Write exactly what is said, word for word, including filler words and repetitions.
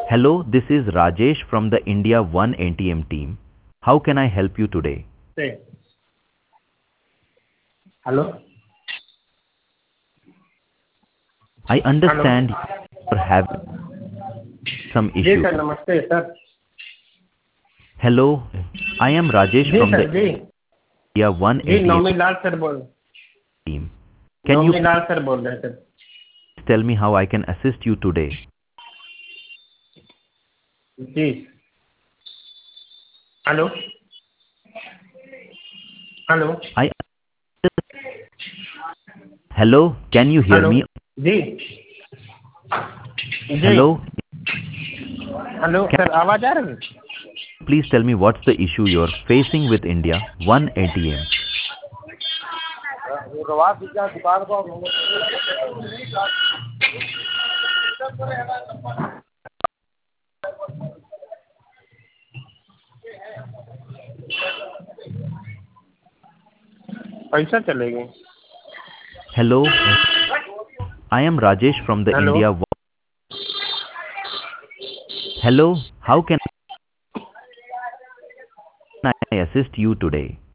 Hello, this is Rajesh from the India One A T M team. How can I help you today? Say. Hello? I understand you're having some जी issue. Sir नमस्ते sir Hello, I am Rajesh ji from the sir जी India One जी A T M Naumilal sir बोल team. Can you Naumilal sir बोल रहे हैं sir please tell me how I can assist you today? जी hello hello I Hello, can you hear hello me? जी जी Hello, hello can sir आवाज आ रही है you please tell me what's the issue you're facing with India One A T M? पैसा चलेगी Hello, I am Rajesh from the hello India One. Hello, how can I assist you today?